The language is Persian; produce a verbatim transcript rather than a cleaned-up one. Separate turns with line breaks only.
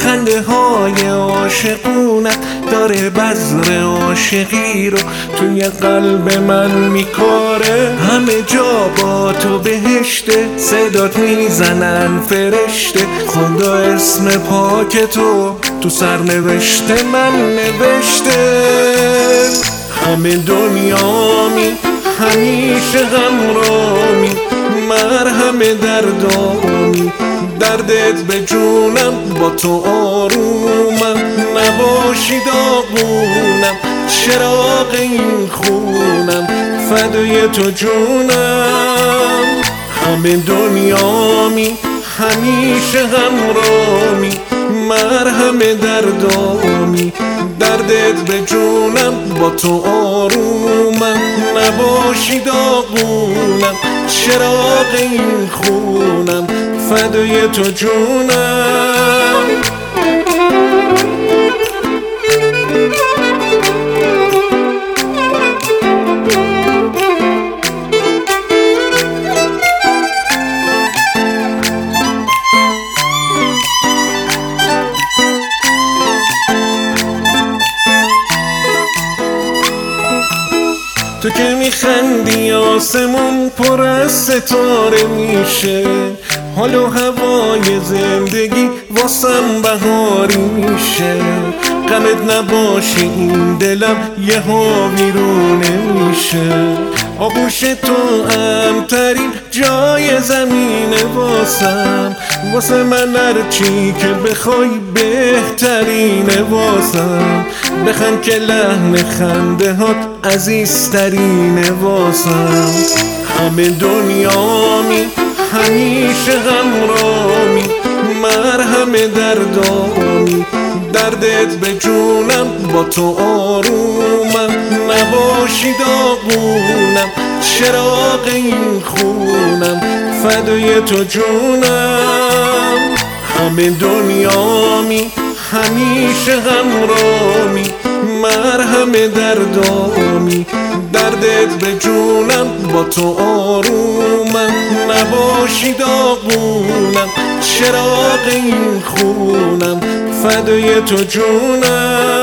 خنده های عاشقونت داره بذر عاشقی رو توی قلب من میکاره. همه جا با تو بهشته، صدات میزنن فرشته، خدا اسم پاک تو تو سرنوشته من نوشته. همه دنیامی همیشه غمرامی، مرهم دردامی، دردت به جونم با تو آرومم. نباشی داغونم، چراغ این خونم، فدای تو جونم. همه دنیامی همیشه غمرامی، مرهم دردامی، دردت به جونم با تو آرومم. نباشی داغونم، چراغ این خونم، فدای تو جونم. تو که میخندی آسمون پر از ستاره میشه، حال و هوای زندگی واسم بهاری میشه. غمت نباشه این دلم یه ها ویرونه میشه. آغوش تو امترین جای زمینه واسم، واسه من هرچی که بخوای بهترینه واسم. بخند که لحن خنده هات عزیزترینه واسم. همه دنیامی همیشه غمرامی، مرهم دردامی، دردت به جونم با تو آرومم. نباشی داغونم، چراغ این خونم، فدای تو جونم. همه دنیامی همیشه غمرامی، مرهم دردامی، دردت به جونم با تو آرومم. نباشی داغونم، چراغ این خونم، فدای تو جونم.